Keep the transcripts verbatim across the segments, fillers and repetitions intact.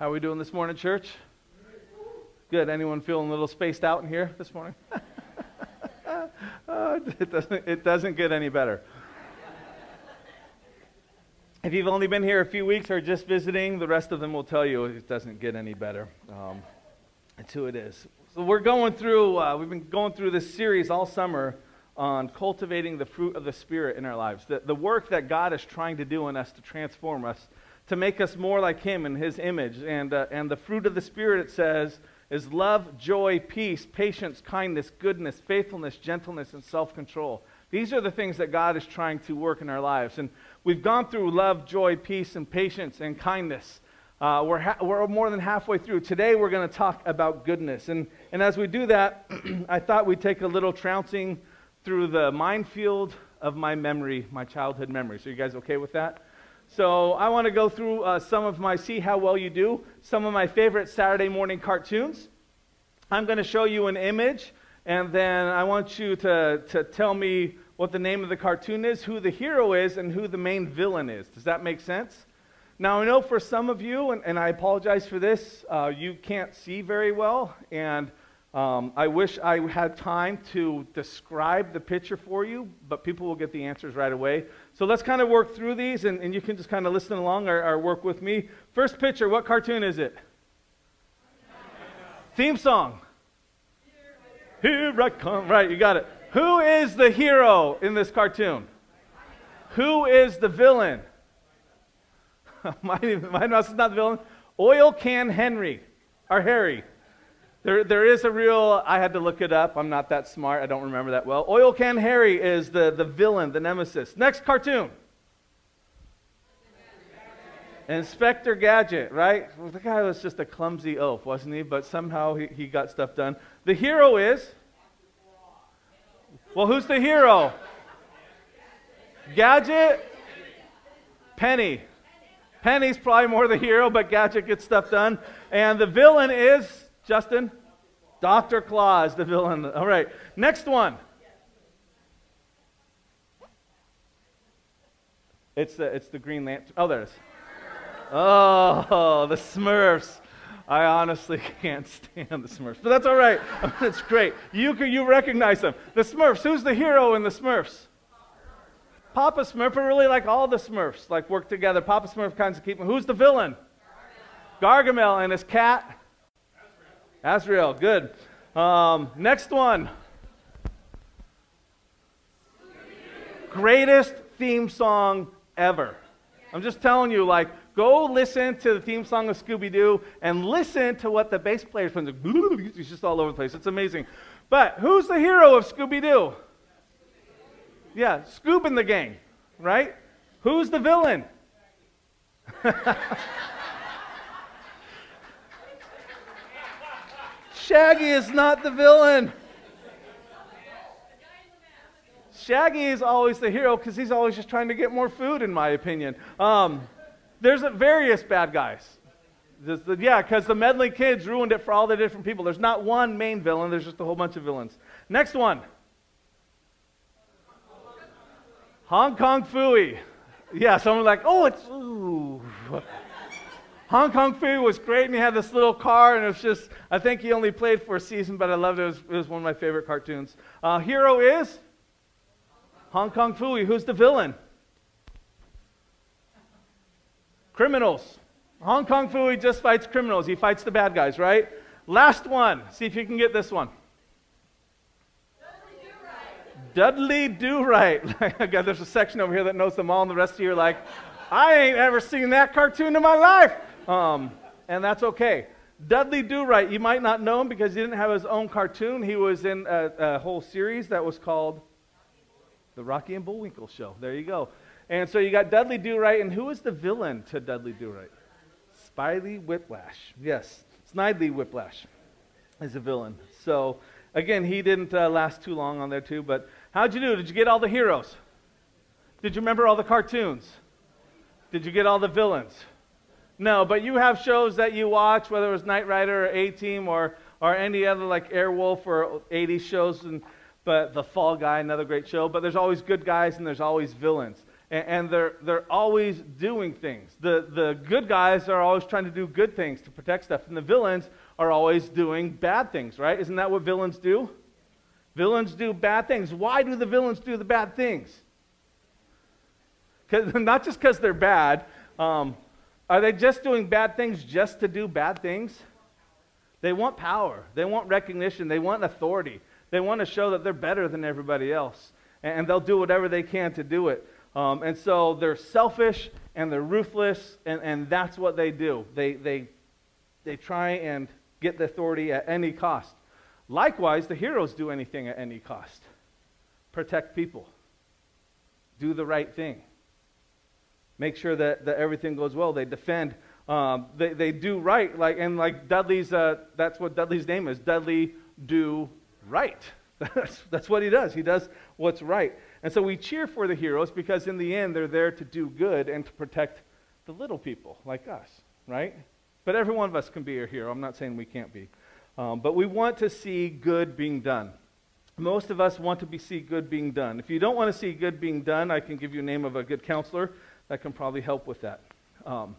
How are we doing this morning, church? Good. Anyone feeling a little spaced out in here this morning? oh, it doesn't, it doesn't get any better. If you've only been here a few weeks or just visiting, the rest of them will tell you it doesn't get any better. Um, it's who it is. So we're going through, uh, we've been going through this series all summer on cultivating the fruit of the Spirit in our lives. The, the work that God is trying to do in us to transform us, to make us more like Him in His image. And, uh, and the fruit of the Spirit, it says, is love, joy, peace, patience, kindness, goodness, faithfulness, gentleness, and self-control. These are the things that God is trying to work in our lives. And we've gone through love, joy, peace, and patience, and kindness. Uh, we're, ha- we're more than halfway through. Today we're going to talk about goodness. And, and as we do that, I thought we'd take a little trouncing through the minefield of my memory, my childhood memory. So you guys okay with that? So I want to go through uh, some of my, see how well you do, some of my favorite Saturday morning cartoons. I'm going to show you an image, and then I want you to, to tell me what the name of the cartoon is, who the hero is, and who the main villain is. Does that make sense? Now, I know for some of you, and, and I apologize for this, uh, you can't see very well, and um, I wish I had time to describe the picture for you, but people will get the answers right away. So let's kind of work through these, and, and you can just kind of listen along or, or work with me. First picture, what cartoon is it? Theme song. Here I come. Right, you got it. Who is the hero in this cartoon? Who is the villain? mine, mine is not the villain. Oil Can Henry, or Harry. There, there is a real, I had to look it up. I'm not that smart. I don't remember that well. Oil Can Harry is the, the villain, the nemesis. Next cartoon. Inspector Gadget, right? Well, the guy was just a clumsy oaf, wasn't he? But somehow he, he got stuff done. The hero is? Well, who's the hero? Gadget? Penny. Penny's probably more the hero, but Gadget gets stuff done. And the villain is, Justin? Doctor Claus, the villain. All right, next one. It's the, it's the Green Lantern. Oh, there it is. Oh, the Smurfs. I honestly can't stand the Smurfs, but that's all right. It's great. You can, you recognize them. The Smurfs. Who's the hero in the Smurfs? Papa Smurf. But really, like all the Smurfs, like work together. Papa Smurf kinds of keep them. Who's the villain? Gargamel and his cat. Azrael. Good. Um, next one. Greatest theme song ever. I'm just telling you, like, go listen to the theme song of Scooby-Doo and listen to what the bass player is playing. It's just all over the place. It's amazing. But who's the hero of Scooby-Doo? Yeah, Scoob and the gang, right? Who's the villain? Shaggy is not the villain. Shaggy is always the hero because he's always just trying to get more food, in my opinion. Um, there's a various bad guys. The, yeah, because the meddling kids ruined it for all the different people. There's not one main villain. There's just a whole bunch of villains. Next one. Hong Kong Phooey. Yeah, someone like, oh, it's, ooh. Hong Kong Phooey was great, and he had this little car, and it was just, I think he only played for a season, but I loved it. It was, it was one of my favorite cartoons. Uh, hero is Hong Kong Phooey. Who's the villain? Criminals. Hong Kong Phooey just fights criminals. He fights the bad guys, right? Last one. See if you can get this one. Dudley Do-Right. God, there's a section over here that knows them all, and the rest of you are like, I ain't ever seen that cartoon in my life. Um, and that's okay. Dudley Do-Right, you might not know him because he didn't have his own cartoon. He was in a, a whole series that was called The Rocky and Bullwinkle Show. There you go. And so you got Dudley Do-Right, and who is the villain to Dudley Do-Right? Spidey Whiplash. Yes, Snidely Whiplash is a villain. So, again, he didn't uh, last too long on there too, but how'd you do? Did you get all the heroes? Did you remember all the cartoons? Did you get all the villains? No, but you have shows that you watch, whether it was Knight Rider or A-Team or, or any other like Airwolf or eighties shows, and, but The Fall Guy, another great show. But there's always good guys and there's always villains. and, and they're they're always doing things. The the good guys are always trying to do good things to protect stuff, and the villains are always doing bad things, right? Isn't that what villains do? Villains do bad things. Why do the villains do the bad things? 'Cause, not just because they're bad. Um, are they just doing bad things just to do bad things? They want power. They want recognition. They want authority. They want to show that they're better than everybody else. And they'll do whatever they can to do it. Um, and so they're selfish and they're ruthless, and, and that's what they do. They, they, they try and get the authority at any cost. Likewise, the heroes do anything at any cost. Protect people. Do the right thing. Make sure that, that everything goes well. They defend. Um, they, they do right. Like and like Dudley's, uh, that's what Dudley's name is. Dudley do right. That's, that's what he does. He does what's right. And so we cheer for the heroes because in the end they're there to do good and to protect the little people like us, right? But every one of us can be a hero. I'm not saying we can't be. Um, but we want to see good being done. Most of us want to be, see good being done. If you don't want to see good being done, I can give you a name of a good counselor that can probably help with that. Um,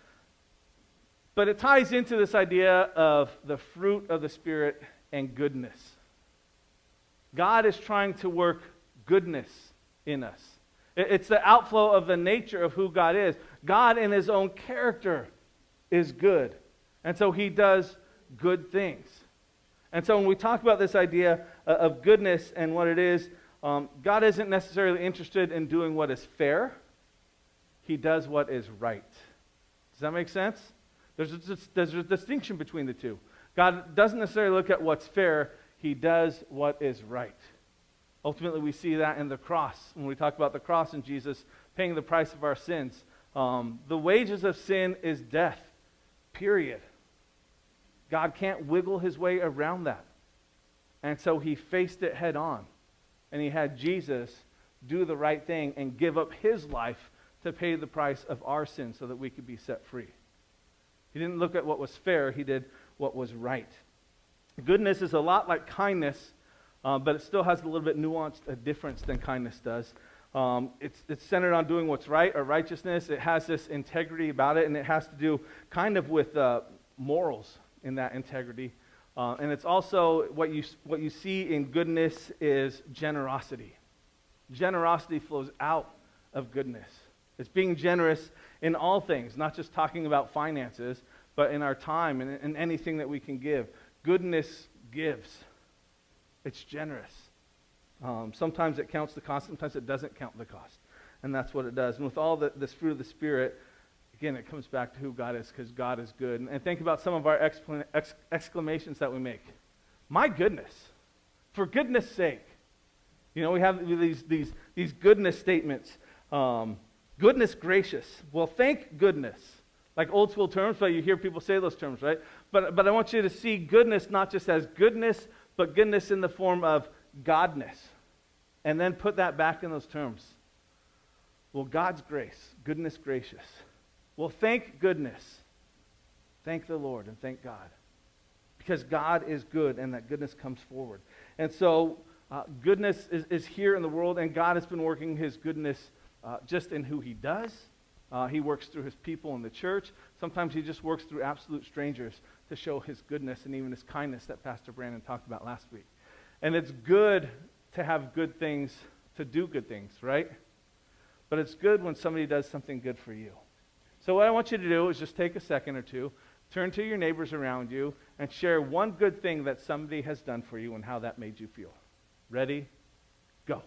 but it ties into this idea of the fruit of the Spirit and goodness. God is trying to work goodness in us. It's the outflow of the nature of who God is. God in his own character is good. And so he does good things. And so when we talk about this idea of goodness and what it is, um, God isn't necessarily interested in doing what is fair. He does what is right. Does that make sense? There's a, there's a distinction between the two. God doesn't necessarily look at what's fair. He does what is right. Ultimately, we see that in the cross. When we talk about the cross and Jesus paying the price of our sins. Um, the wages of sin is death, period. God can't wiggle his way around that. And so he faced it head on. And he had Jesus do the right thing and give up his life to pay the price of our sins so that we could be set free. He didn't look at what was fair. He did what was right. Goodness is a lot like kindness, uh, but it still has a little bit nuanced a difference than kindness does. Um, it's, it's centered on doing what's right or righteousness. It has this integrity about it, and it has to do kind of with uh, morals in that integrity. Uh, and it's also what you, what you see in goodness is generosity. Generosity flows out of goodness. It's being generous in all things, not just talking about finances, but in our time and in anything that we can give. Goodness gives. It's generous. Um, sometimes it counts the cost, sometimes it doesn't count the cost. And that's what it does. And with all the, this fruit of the Spirit, again, it comes back to who God is, because God is good. And, and think about some of our excla- ex- exclamations that we make. My goodness. For goodness sake. You know, we have these, these, these goodness statements. Um, goodness gracious. Well, thank goodness. Like old school terms, but you hear people say those terms, right? But, but I want you to see goodness not just as goodness, but goodness in the form of godness. And then put that back in those terms. Well, God's grace, goodness gracious. Well, thank goodness. Thank the Lord and thank God. Because God is good and that goodness comes forward. And so uh, goodness is, is here in the world, and God has been working his goodness uh, just in who he does. Uh, he works through his people in the church. Sometimes he just works through absolute strangers to show his goodness and even his kindness that Pastor Brandon talked about last week. And it's good to have good things, to do good things, right? But it's good when somebody does something good for you. So what I want you to do is just take a second or two, turn to your neighbors around you, and share one good thing that somebody has done for you and how that made you feel. Ready? Go.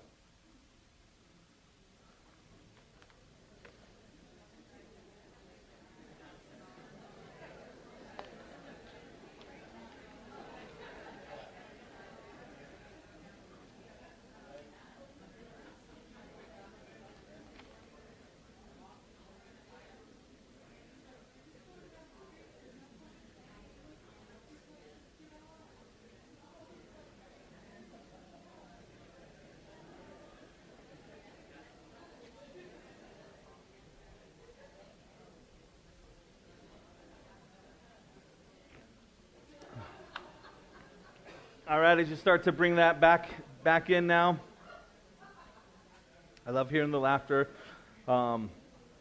All right, as you start to bring that back back in now, I love hearing the laughter. Um,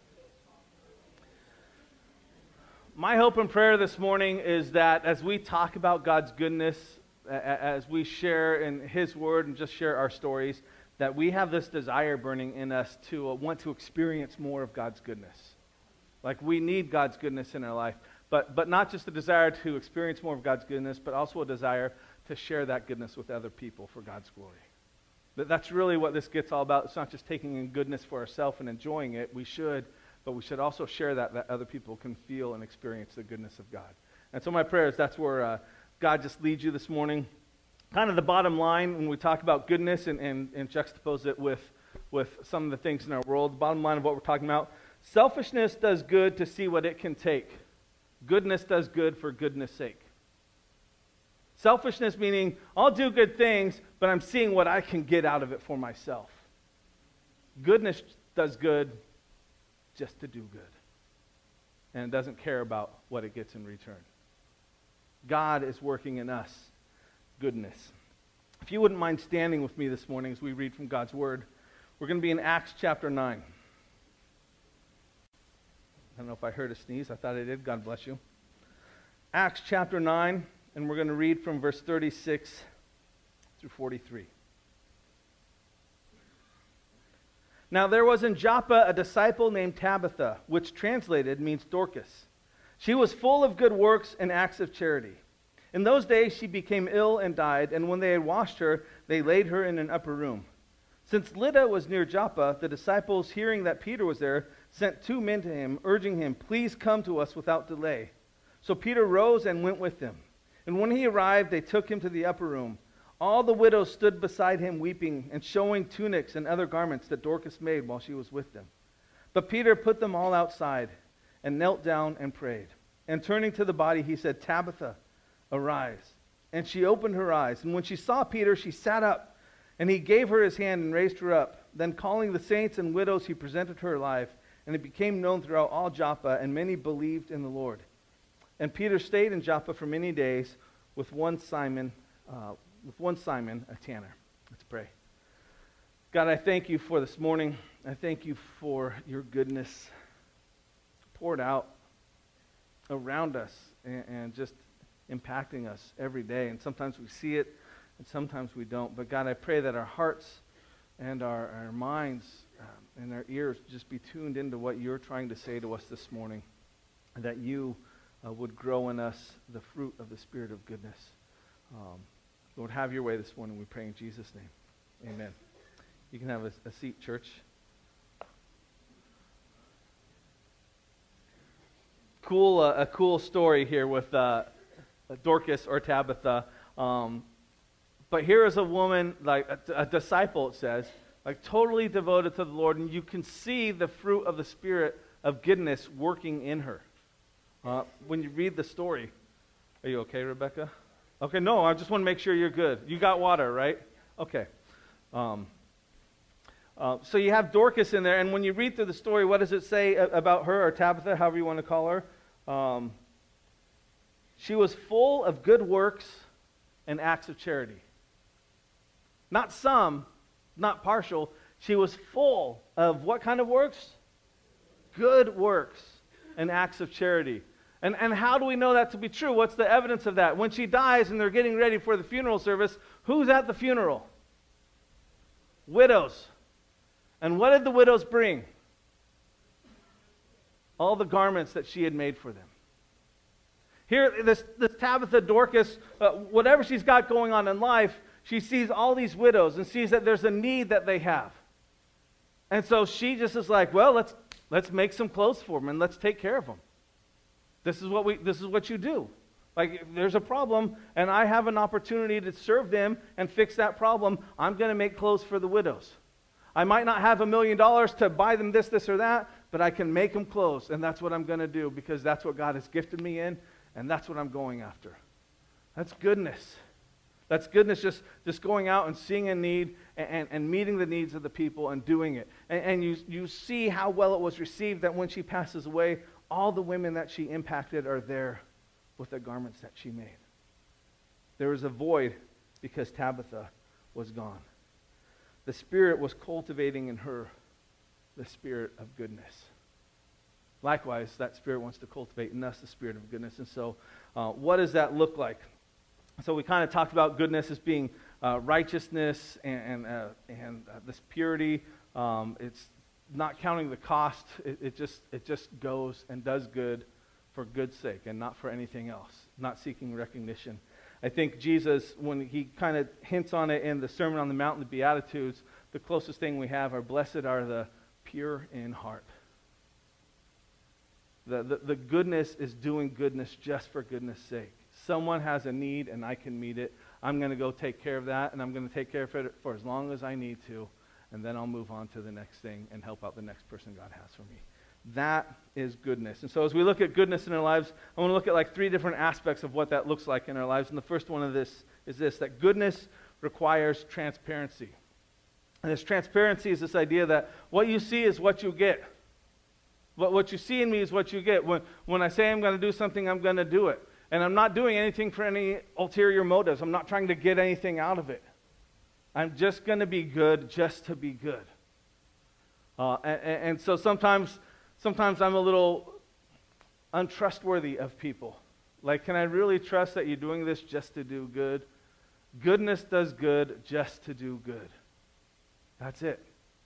my hope and prayer this morning is that as we talk about God's goodness, as we share in His Word and just share our stories, that we have this desire burning in us to uh, want to experience more of God's goodness. Like we need God's goodness in our life, but but not just a desire to experience more of God's goodness, but also a desire to share that goodness with other people for God's glory. That that's really what this gets all about. It's not just taking in goodness for ourselves and enjoying it. We should, but we should also share that, that other people can feel and experience the goodness of God. And so my prayer is that's where uh, God just leads you this morning. Kind of the bottom line when we talk about goodness and, and, and juxtapose it with, with some of the things in our world, the bottom line of what we're talking about, selfishness does good to see what it can take. Goodness does good for goodness sake. Selfishness meaning, I'll do good things, but I'm seeing what I can get out of it for myself. Goodness does good just to do good. And it doesn't care about what it gets in return. God is working in us goodness. If you wouldn't mind standing with me this morning as we read from God's Word, we're going to be in Acts chapter nine. I don't know if I heard a sneeze. I thought I did. God bless you. Acts chapter nine, and we're going to read from verse thirty-six through forty-three. Now there was in Joppa a disciple named Tabitha, which translated means Dorcas. She was full of good works and acts of charity. In those days she became ill and died, and when they had washed her, they laid her in an upper room. Since Lydda was near Joppa, the disciples, hearing that Peter was there, sent two men to him, urging him, "Please come to us without delay." So Peter rose and went with them. And when he arrived, they took him to the upper room. All the widows stood beside him weeping and showing tunics and other garments that Dorcas made while she was with them. But Peter put them all outside and knelt down and prayed. And turning to the body, he said, "Tabitha, arise." And she opened her eyes. And when she saw Peter, she sat up. And he gave her his hand and raised her up. Then calling the saints and widows, he presented her alive. And it became known throughout all Joppa, and many believed in the Lord. And Peter stayed in Joppa for many days with one Simon, uh, with one Simon, a tanner. Let's pray. God, I thank you for this morning. I thank you for your goodness poured out around us and, and just impacting us every day. And sometimes we see it, and sometimes we don't. But God, I pray that our hearts and our, our minds um, and our ears just be tuned into what you're trying to say to us this morning, and that you uh, would grow in us the fruit of the Spirit of goodness. Um, Lord, have your way this morning, we pray in Jesus' name. Amen. You can have a, a seat, church. Cool, uh, a cool story here with uh, Dorcas or Tabitha. Um, but here is a woman, like a, a disciple, it says, like totally devoted to the Lord, and you can see the fruit of the Spirit of goodness working in her. Uh, when you read the story, are you okay, Rebecca? Okay, no, I just want to make sure you're good. You got water, right? Okay. Um, uh, so you have Dorcas in there, and when you read through the story, what does it say about her, or Tabitha, however you want to call her? Um, she was full of good works and acts of charity. Not some, not partial. She was full of what kind of works? Good works and acts of charity. And, and how do we know that to be true? What's the evidence of that? When she dies and they're getting ready for the funeral service, who's at the funeral? Widows. And what did the widows bring? All the garments that she had made for them. Here, this, this Tabitha Dorcas, uh, whatever she's got going on in life, she sees all these widows and sees that there's a need that they have. And so she just is like, well, let's, let's make some clothes for them and let's take care of them. This is what we. This is what you do. Like, if there's a problem, and I have an opportunity to serve them and fix that problem, I'm going to make clothes for the widows. I might not have a million dollars to buy them this, this, or that, but I can make them clothes, and that's what I'm going to do because that's what God has gifted me in, and that's what I'm going after. That's goodness. That's goodness, just, just going out and seeing a need and, and, and meeting the needs of the people and doing it. And, and you, you see how well it was received that when she passes away, all the women that she impacted are there with the garments that she made. There was a void because Tabitha was gone. The Spirit was cultivating in her the spirit of goodness. Likewise, that spirit wants to cultivate in us the spirit of goodness. And so, uh, what does that look like? So we kind of talked about goodness as being uh, righteousness and and, uh, and uh, this purity. Um, it's not counting the cost. It, it just it just goes and does good for good's sake and not for anything else. Not seeking recognition. I think Jesus, when he kind of hints on it in the Sermon on the Mount and the Beatitudes, the closest thing we have are blessed are the pure in heart. The, the, the goodness is doing goodness just for goodness sake. Someone has a need and I can meet it. I'm going to go take care of that, and I'm going to take care of it for as long as I need to, and then I'll move on to the next thing and help out the next person God has for me. That is goodness. And so as we look at goodness in our lives, I want to look at like three different aspects of what that looks like in our lives. And the first one of this is this, that goodness requires transparency. And this transparency is this idea that what you see is what you get. What, what you see in me is what you get. When, when I say I'm going to do something, I'm going to do it. And I'm not doing anything for any ulterior motives. I'm not trying to get anything out of it. I'm just going to be good just to be good. Uh, and, and so sometimes... Sometimes I'm a little untrustworthy of people. Like, can I really trust that you're doing this just to do good? Goodness does good just to do good. That's it.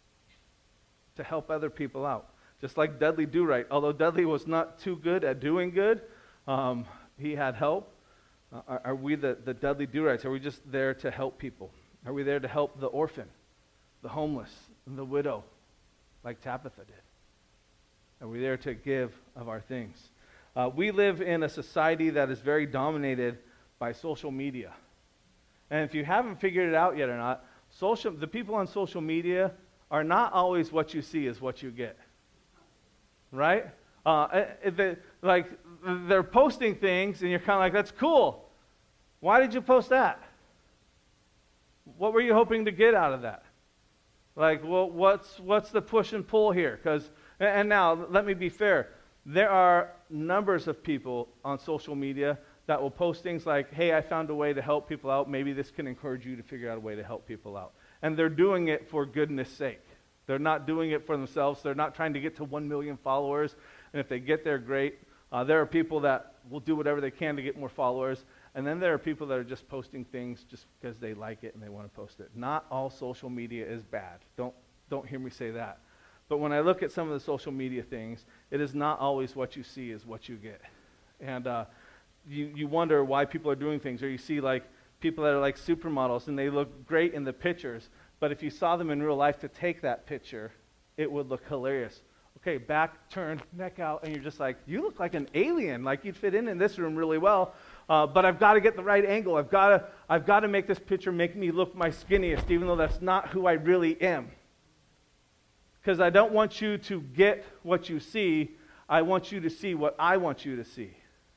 To help other people out. Just like Dudley Do-Right. Although Dudley was not too good at doing good, um, he had help. Uh, are, are we the, the Dudley Do-Rights? Are we just there to help people? Are we there to help the orphan, the homeless, and the widow, like Tabitha did? Are we there to give of our things? Uh, we live in a society that is very dominated by social media. And if you haven't figured it out yet or not, social, the people on social media are not always what you see is what you get. Right? Uh, they, like, they're posting things and you're kind of like, that's cool. Why did you post that? What were you hoping to get out of that? Like, well, what's, what's the push and pull here? Because And now, let me be fair. There are numbers of people on social media that will post things like, hey, I found a way to help people out. Maybe this can encourage you to figure out a way to help people out. And they're doing it for goodness sake. They're not doing it for themselves. They're not trying to get to one million followers. And if they get there, great. Uh, there are people that will do whatever they can to get more followers. And then there are people that are just posting things just because they like it and they want to post it. Not all social media is bad. Don't, don't hear me say that. But when I look at some of the social media things, it is not always what you see is what you get. And uh, you, you wonder why people are doing things. Or you see like people that are like supermodels and they look great in the pictures. But if you saw them in real life to take that picture, it would look hilarious. Okay, back, turn, neck out, and you're just like, you look like an alien. Like you'd fit in in this room really well. Uh, but I've got to get the right angle. I've got to, I've got to make this picture make me look my skinniest, even though that's not who I really am. Because I don't want you to get what you see. I want you to see what I want you to see.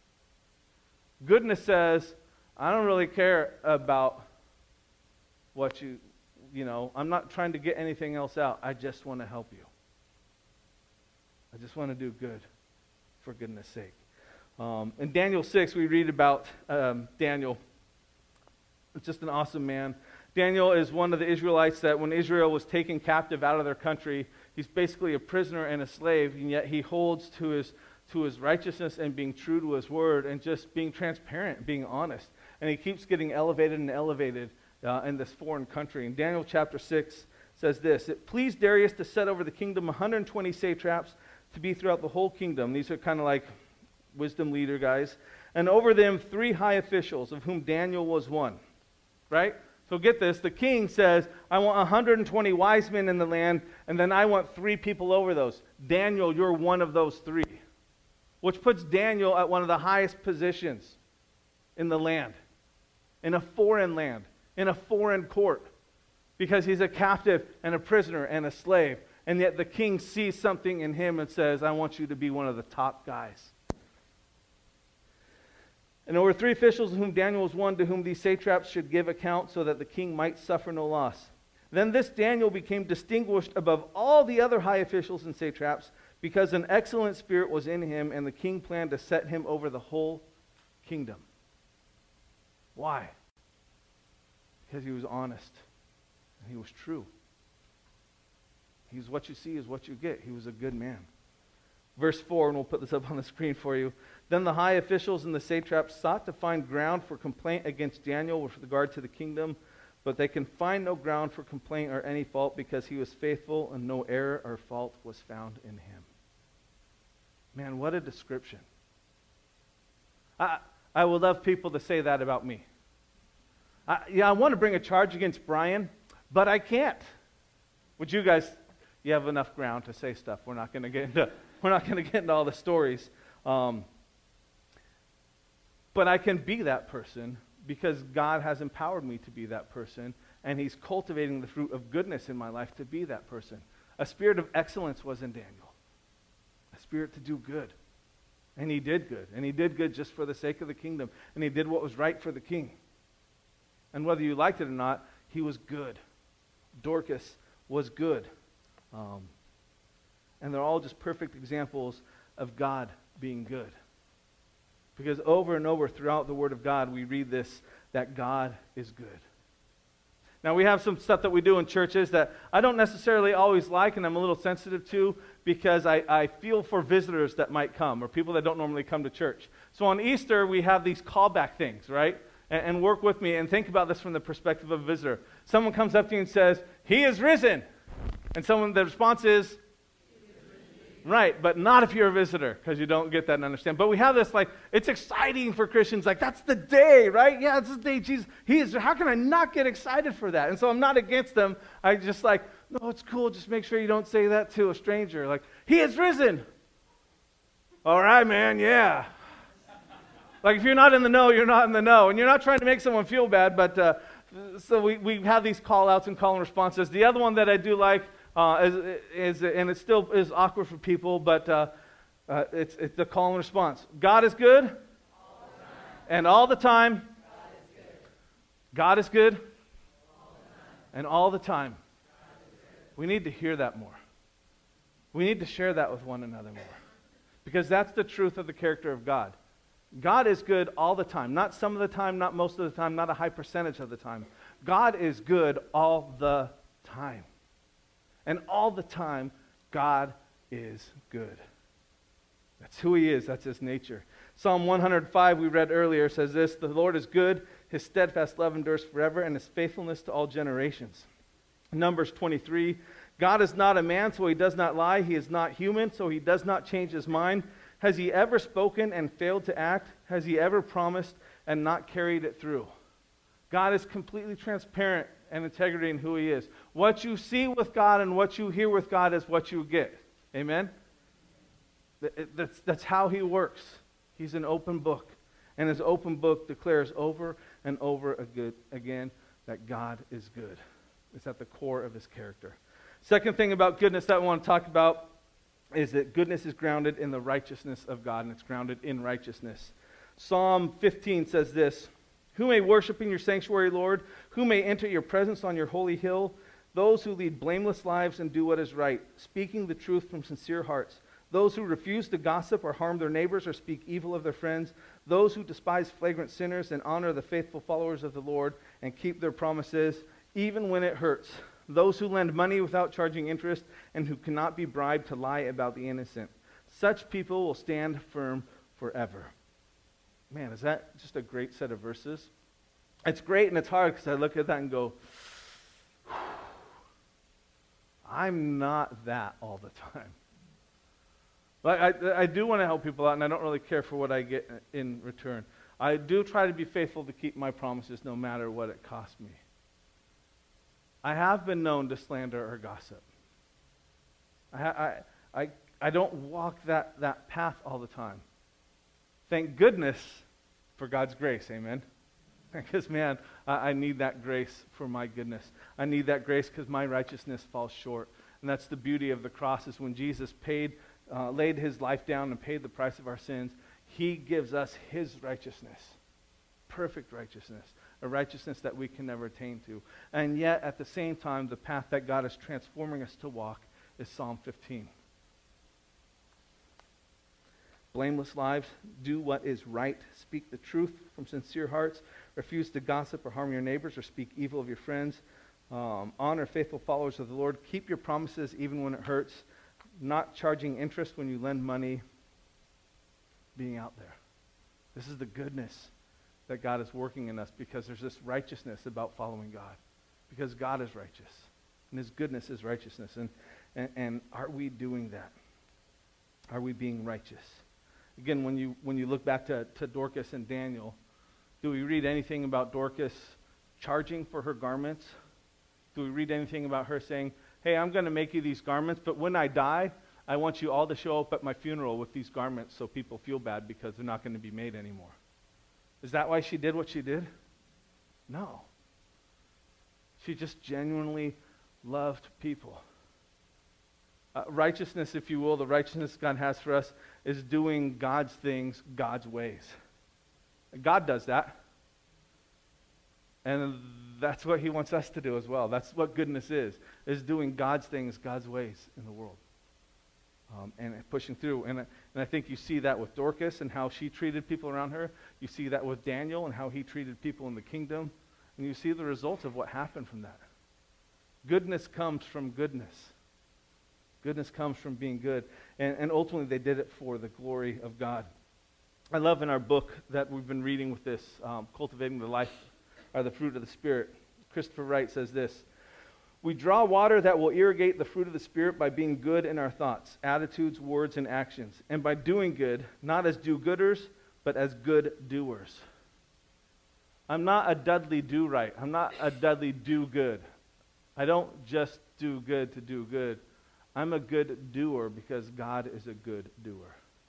Goodness says, I don't really care about what you, you know, I'm not trying to get anything else out. I just want to help you. I just want to do good for goodness sake. Um, in Daniel six, we read about um, Daniel. It's just an awesome man. Daniel is one of the Israelites that when Israel was taken captive out of their country, he's basically a prisoner and a slave, and yet he holds to his, to his righteousness and being true to his word and just being transparent, being honest. And he keeps getting elevated and elevated uh, in this foreign country. In Daniel chapter six says this, it pleased Darius to set over the kingdom one hundred twenty satraps to be throughout the whole kingdom. These are kind of like wisdom leader guys. And over them three high officials, of whom Daniel was one. Right? So get this, the king says, I want one hundred twenty wise men in the land, and then I want three people over those. Daniel, you're one of those three. Which puts Daniel at one of the highest positions in the land. In a foreign land. In a foreign court. Because he's a captive and a prisoner and a slave. And yet the king sees something in him and says, I want you to be one of the top guys. And there were three officials of whom Daniel was one, to whom these satraps should give account, so that the king might suffer no loss. Then this Daniel became distinguished above all the other high officials and satraps, because an excellent spirit was in him, and the king planned to set him over the whole kingdom. Why? Because he was honest, and he was true. He's what you see is what you get. He was a good man. Verse four, and we'll put this up on the screen for you. Then the high officials and the satraps sought to find ground for complaint against Daniel with regard to the kingdom, but they can find no ground for complaint or any fault because he was faithful and no error or fault was found in him. Man, what a description. I, I would love people to say that about me. I, yeah, I want to bring a charge against Brian, but I can't. Would you guys, you have enough ground to say stuff. We're not going to get into, we're not going to get into all the stories. Um, but I can be that person because God has empowered me to be that person, and he's cultivating the fruit of goodness in my life to be that person. A spirit of excellence was in Daniel. A spirit to do good. And he did good. And he did good just for the sake of the kingdom. And he did what was right for the king. And whether you liked it or not, he was good. Dorcas was good. Um, and they're all just perfect examples of God being good. Because over and over throughout the Word of God, we read this, that God is good. Now, we have some stuff that we do in churches that I don't necessarily always like and I'm a little sensitive to because I, I feel for visitors that might come or people that don't normally come to church. So on Easter, we have these callback things, right? And, and work with me and think about this from the perspective of a visitor. Someone comes up to you and says, "He is risen." And someone, the response is, right, but not if you're a visitor, because you don't get that and understand. But we have this, like, it's exciting for Christians. Like, that's the day, right? Yeah, it's the day Jesus, he is, how can I not get excited for that? And so I'm not against them. I just like, no, it's cool. Just make sure you don't say that to a stranger. Like, he is risen. All right, man, yeah. Like, if you're not in the know, you're not in the know. And you're not trying to make someone feel bad, but uh, so we, we have these call-outs and call and responses. The other one that I do like, Uh, is, is, and it still is awkward for people, but uh, uh, it's, it's the call and response. God is good, all and all the time. God is good, God is good. All and all the time. We need to hear that more. We need to share that with one another more. Because that's the truth of the character of God. God is good all the time. Not some of the time, not most of the time, not a high percentage of the time. God is good all the time. And all the time, God is good. That's who he is. That's his nature. Psalm one hundred five, we read earlier, says this: "The Lord is good. His steadfast love endures forever, and his faithfulness to all generations." Numbers twenty-three, "God is not a man, so he does not lie. He is not human, so he does not change his mind. Has he ever spoken and failed to act? Has he ever promised and not carried it through?" God is completely transparent and integrity in who he is. What you see with God and what you hear with God is what you get. Amen? That's, that's how he works. He's an open book. And his open book declares over and over again that God is good. It's at the core of his character. Second thing about goodness that I want to talk about is that goodness is grounded in the righteousness of God, and it's grounded in righteousness. Psalm fifteen says this: "Who may worship in your sanctuary, Lord? Who may enter your presence on your holy hill? Those who lead blameless lives and do what is right, speaking the truth from sincere hearts. Those who refuse to gossip or harm their neighbors or speak evil of their friends. Those who despise flagrant sinners and honor the faithful followers of the Lord and keep their promises, even when it hurts. Those who lend money without charging interest and who cannot be bribed to lie about the innocent. Such people will stand firm forever." Man, is that just a great set of verses? It's great and it's hard because I look at that and go, I'm not that all the time. But I, I do want to help people out, and I don't really care for what I get in return. I do try to be faithful to keep my promises no matter what it costs me. I have been known to slander or gossip. I, I, I, I don't walk that, that path all the time. Thank goodness for God's grace, amen? Because, man, I, I need that grace for my goodness. I need that grace because my righteousness falls short. And that's the beauty of the cross, is when Jesus paid, uh, laid his life down and paid the price of our sins, he gives us his righteousness, perfect righteousness, a righteousness that we can never attain to. And yet, at the same time, the path that God is transforming us to walk is Psalm fifteen. Blameless lives, do what is right, speak the truth from sincere hearts, refuse to gossip or harm your neighbors or speak evil of your friends. Um, honor faithful followers of the Lord. Keep your promises even when it hurts. Not charging interest when you lend money. Being out there. This is the goodness that God is working in us, because there's this righteousness about following God. Because God is righteous. And His goodness is righteousness. And, and, and are we doing that? Are we being righteous? Again, when you when you look back to, to Dorcas and Daniel, do we read anything about Dorcas charging for her garments? Do we read anything about her saying, hey, I'm going to make you these garments, but when I die, I want you all to show up at my funeral with these garments so people feel bad because they're not going to be made anymore? Is that why she did what she did? No. She just genuinely loved people. Uh, righteousness, if you will, the righteousness God has for us is doing God's things God's ways. God does that. And that's what He wants us to do as well. That's what goodness is, is doing God's things God's ways in the world. Um, and pushing through. And, and I think you see that with Dorcas and how she treated people around her. You see that with Daniel and how he treated people in the kingdom. And you see the results of what happened from that. Goodness comes from goodness. Goodness comes from being good. And, and ultimately they did it for the glory of God. I love in our book that we've been reading with this, um, Cultivating the Life, or the Fruit of the Spirit. Christopher Wright says this: we draw water that will irrigate the fruit of the Spirit by being good in our thoughts, attitudes, words, and actions, and by doing good, not as do-gooders, but as good doers. I'm not a Dudley do-right. I'm not a Dudley do-good. I don't just do good to do good. I'm a good doer because God is a good doer.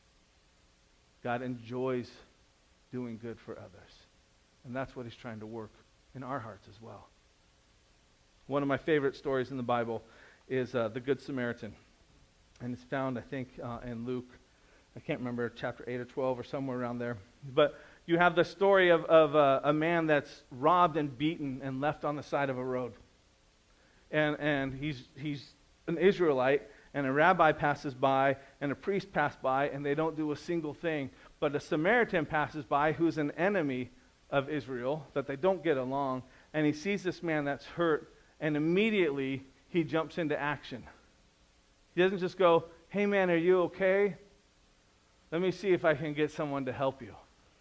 God enjoys doing good for others. And that's what He's trying to work in our hearts as well. One of my favorite stories in the Bible is uh, the Good Samaritan. And it's found, I think, uh, in Luke, I can't remember, chapter eight or twelve or somewhere around there. But you have the story of, of uh, a man that's robbed and beaten and left on the side of a road. And and he's he's an Israelite, and a rabbi passes by, and a priest passes by, and they don't do a single thing. But a Samaritan passes by who's an enemy of Israel, that they don't get along, and he sees this man that's hurt, and immediately he jumps into action. He doesn't just go, hey man, are you okay? Let me see if I can get someone to help you.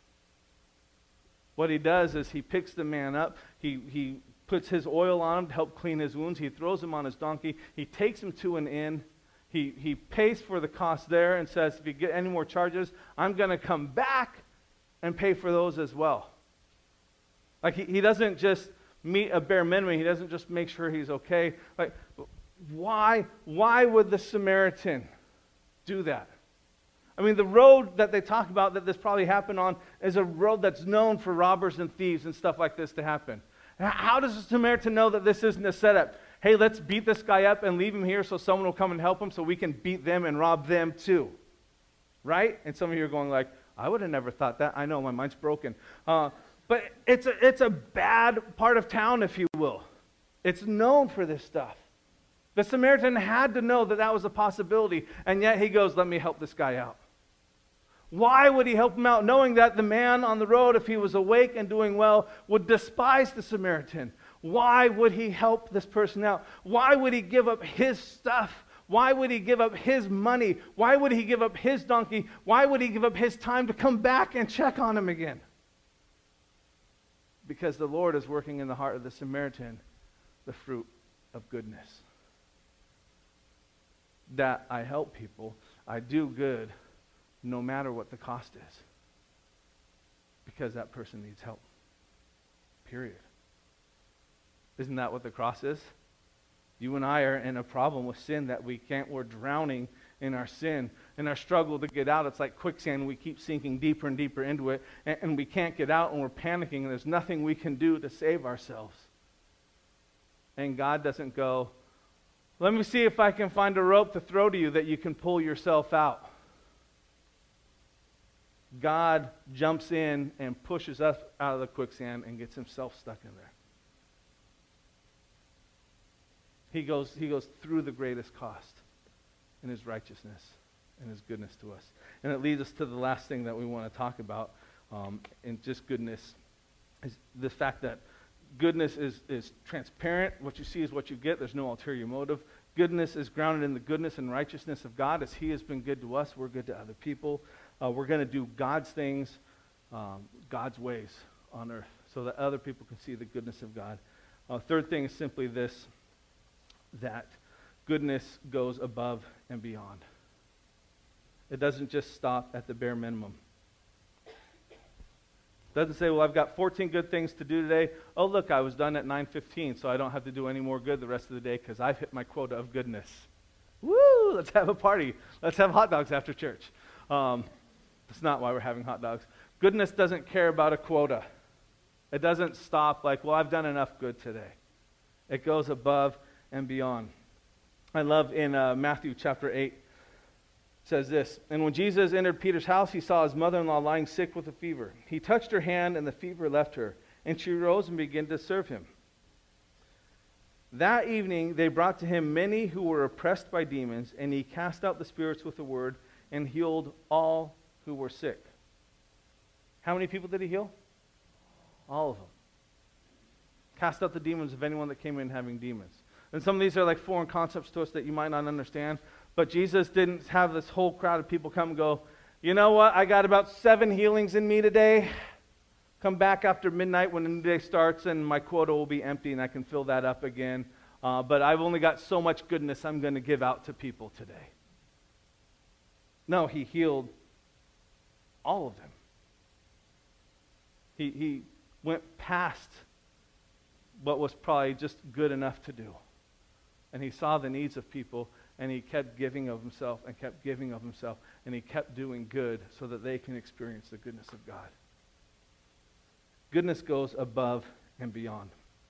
What he does is he picks the man up, he, he puts his oil on him to help clean his wounds, he throws him on his donkey, he takes him to an inn, he, he pays for the cost there and says, if you get any more charges, I'm going to come back and pay for those as well. Like he, he doesn't just meet a bare minimum. He doesn't just make sure he's okay. Like, why, why would the Samaritan do that? I mean, the road that they talk about that this probably happened on is a road that's known for robbers and thieves and stuff like this to happen. How does the Samaritan know that this isn't a setup? Hey, let's beat this guy up and leave him here so someone will come and help him so we can beat them and rob them too. Right? And some of you are going like, I would have never thought that. I know, my mind's broken. Uh, But it's a, it's a bad part of town, if you will. It's known for this stuff. The Samaritan had to know that that was a possibility, and yet he goes, let me help this guy out. Why would he help him out, knowing that the man on the road, if he was awake and doing well, would despise the Samaritan? Why would he help this person out? Why would he give up his stuff? Why would he give up his money? Why would he give up his donkey? Why would he give up his time to come back and check on him again? Because the Lord is working in the heart of the Samaritan the fruit of goodness. That I help people, I do good, no matter what the cost is. Because that person needs help. Period. Isn't that what the cross is? You and I are in a problem with sin that we can't, we're drowning in our sin, in our struggle to get out. It's like quicksand. We keep sinking deeper and deeper into it, and, and we can't get out, and we're panicking, and there's nothing we can do to save ourselves. And God doesn't go, let me see if I can find a rope to throw to you that you can pull yourself out. God jumps in and pushes us out of the quicksand and gets himself stuck in there. He goes, he goes through the greatest cost in his righteousness and his goodness to us. And it leads us to the last thing that we want to talk about um, in just goodness, is the fact that Goodness is, is transparent. What you see is what you get. There's no ulterior motive. Goodness is grounded in the goodness and righteousness of God. As he has been good to us, we're good to other people. Uh, we're going to do God's things, um, God's ways on earth, so that other people can see the goodness of God. Uh, third thing is simply this, that goodness goes above and beyond. It doesn't just stop at the bare minimum. It doesn't say, well, I've got fourteen good things to do today. Oh, look, I was done at nine fifteen, so I don't have to do any more good the rest of the day because I've hit my quota of goodness. Woo! Let's have a party. Let's have hot dogs after church. Um, that's not why we're having hot dogs. Goodness doesn't care about a quota. It doesn't stop like, well, I've done enough good today. It goes above and beyond. I love in uh, Matthew chapter eight, it says this, and when Jesus entered Peter's house, he saw his mother-in-law lying sick with a fever. He touched her hand, and the fever left her, and she rose and began to serve him. That evening they brought to him many who were oppressed by demons, and he cast out the spirits with a word and healed all who were sick. How many people did he heal? All of them. Cast out the demons of anyone that came in having demons. And some of these are like foreign concepts to us that you might not understand. But Jesus didn't have this whole crowd of people come and go, you know what, I got about seven healings in me today. Come back after midnight when the new day starts and my quota will be empty and I can fill that up again. Uh, but I've only got so much goodness I'm going to give out to people today. No, he healed all of them. He, he went past what was probably just good enough to do. And he saw the needs of people, and he kept giving of himself and kept giving of himself, and he kept doing good so that they can experience the goodness of God. Goodness goes above and beyond.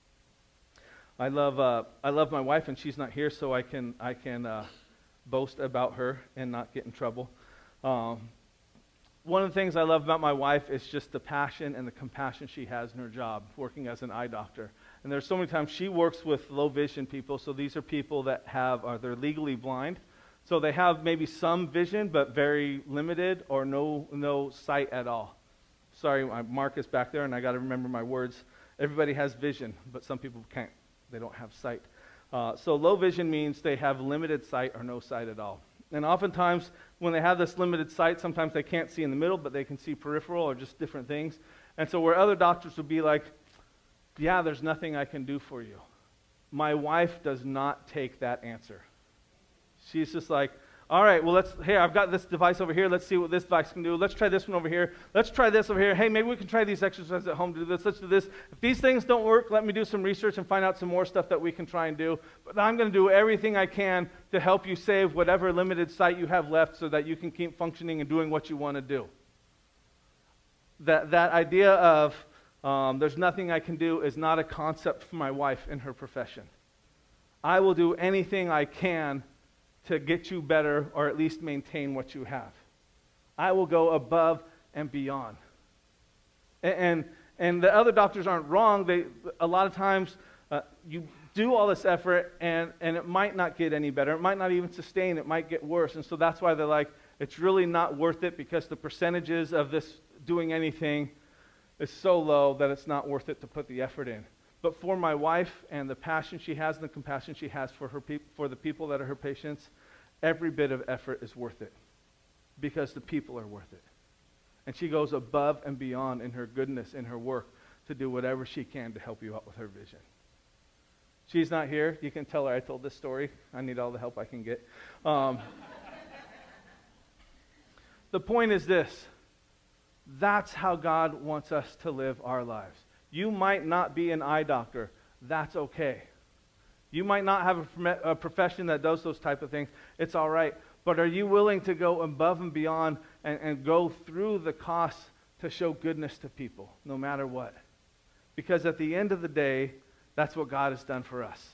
I love uh, I love my wife, and she's not here, so I can I can uh, boast about her and not get in trouble. Um, one of the things I love about my wife is just the passion and the compassion she has in her job, working as an eye doctor. And there's so many times she works with low vision people, so these are people that have, are they're legally blind. So they have maybe some vision, but very limited or no no sight at all. Sorry, Mark is back there, and I got to remember my words. Everybody has vision, but some people can't. They don't have sight. Uh, so low vision means they have limited sight or no sight at all. And oftentimes, when they have this limited sight, sometimes they can't see in the middle, but they can see peripheral or just different things. And so where other doctors would be like, yeah, there's nothing I can do for you. My wife does not take that answer. She's just like, all right, well, let's, hey, I've got this device over here. Let's see what this device can do. Let's try this one over here. Let's try this over here. Hey, maybe we can try these exercises at home to do this. Let's do this. If these things don't work, let me do some research and find out some more stuff that we can try and do. But I'm going to do everything I can to help you save whatever limited sight you have left so that you can keep functioning and doing what you want to do. That, that idea of um, there's nothing I can do is not a concept for my wife in her profession. I will do anything I can to get you better or at least maintain what you have. I will go above and beyond. And, and, and the other doctors aren't wrong. They, a lot of times uh, you do all this effort and, and it might not get any better. It might not even sustain. It might get worse. And so that's why they're like, it's really not worth it because the percentages of this doing anything is so low that it's not worth it to put the effort in. But for my wife and the passion she has and the compassion she has for her peop- for the people that are her patients, every bit of effort is worth it because the people are worth it. And she goes above and beyond in her goodness, in her work, to do whatever she can to help you out with her vision. She's not here. You can tell her I told this story. I need all the help I can get. Um, the point is this. That's how God wants us to live our lives. You might not be an eye doctor. That's okay. You might not have a, a profession that does those type of things. It's all right. But are you willing to go above and beyond and, and go through the costs to show goodness to people, no matter what? Because at the end of the day, that's what God has done for us.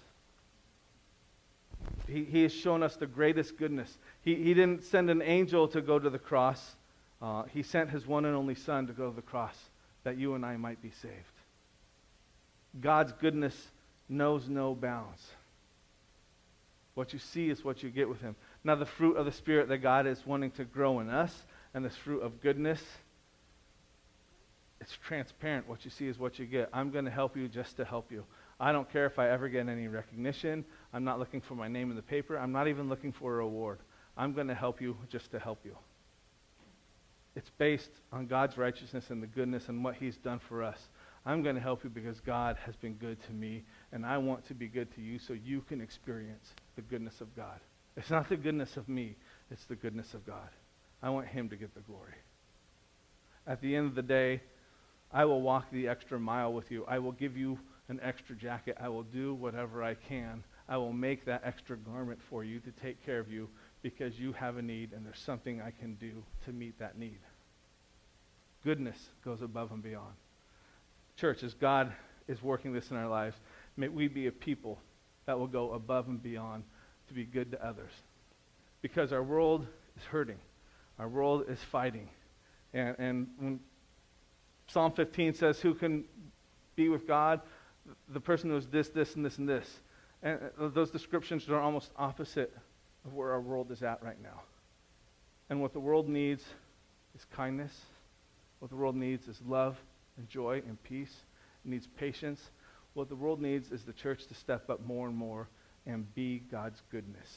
He, he has shown us the greatest goodness. He, he didn't send an angel to go to the cross. Uh, he sent his one and only Son to go to the cross that you and I might be saved. God's goodness knows no bounds. What you see is what you get with him. Now the fruit of the Spirit that God is wanting to grow in us, and this fruit of goodness, It's transparent. What you see is what you get. I'm going to help you just to help you. I don't care if I ever get any recognition. I'm not looking for my name in the paper. I'm not even looking for a reward. I'm going to help you just to help you. It's based on God's righteousness and the goodness and what he's done for us. I'm going to help you because God has been good to me, and I want to be good to you so you can experience the goodness of God. It's not the goodness of me. It's the goodness of God. I want him to get the glory. At the end of the day, I will walk the extra mile with you. I will give you an extra jacket. I will do whatever I can. I will make that extra garment for you to take care of you because you have a need and there's something I can do to meet that need. Goodness goes above and beyond. Church, as God is working this in our lives, may we be a people that will go above and beyond to be good to others. Because our world is hurting. Our world is fighting. And, and when Psalm fifteen says, who can be with God? The person who is this, this, and this, and this. And those descriptions are almost opposite of where our world is at right now. And what the world needs is kindness. What the world needs is love and joy and peace. It needs patience. What the world needs is the church to step up more and more and be God's goodness.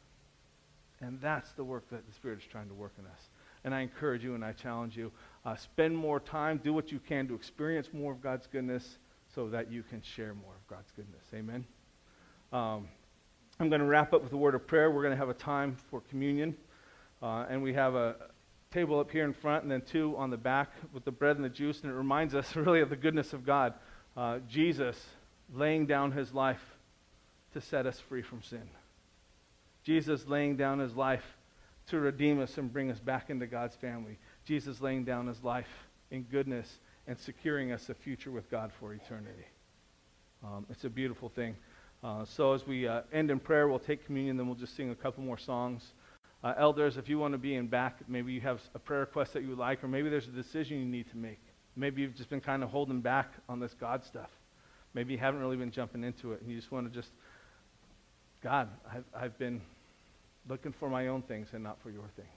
And that's the work that the Spirit is trying to work in us. And I encourage you and I challenge you, uh, spend more time, do what you can to experience more of God's goodness so that you can share more of God's goodness. Amen? Um, I'm going to wrap up with a word of prayer. We're going to have a time for communion. Uh, and we have a table up here in front and then two on the back with the bread and the juice. And it reminds us really of the goodness of God. Uh, Jesus laying down his life to set us free from sin. Jesus laying down his life to redeem us and bring us back into God's family. Jesus laying down his life in goodness and securing us a future with God for eternity. Um, it's a beautiful thing. Uh, so as we uh, end in prayer, we'll take communion, then we'll just sing a couple more songs. Uh, elders, if you want to be in back, maybe you have a prayer request that you would like, or maybe there's a decision you need to make. Maybe you've just been kind of holding back on this God stuff. Maybe you haven't really been jumping into it, and you just want to just, God, I've, I've been looking for my own things and not for your things.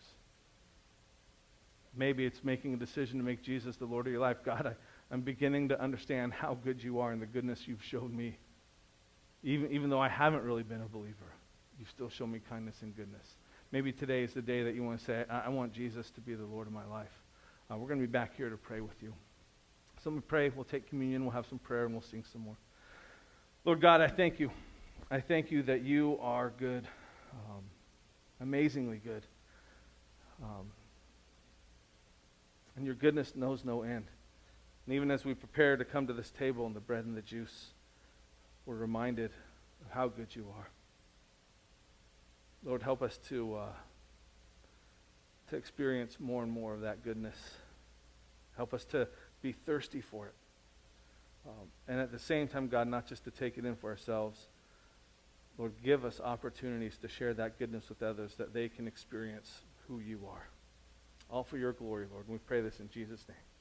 Maybe it's making a decision to make Jesus the Lord of your life. God, I, I'm beginning to understand how good you are and the goodness you've showed me. Even, even though I haven't really been a believer, you've still shown me kindness and goodness. Maybe today is the day that you want to say, I, I want Jesus to be the Lord of my life. Uh, we're going to be back here to pray with you. So we pray, we'll take communion, we'll have some prayer, and we'll sing some more. Lord God, I thank you. I thank you that you are good, um, amazingly good. Um, and your goodness knows no end. And even as we prepare to come to this table and the bread and the juice, we're reminded of how good you are. Lord, help us to uh, to experience more and more of that goodness. Help us to be thirsty for it. Um, and at the same time, God, not just to take it in for ourselves. Lord, give us opportunities to share that goodness with others that they can experience who you are. All for your glory, Lord. And we pray this in Jesus' name.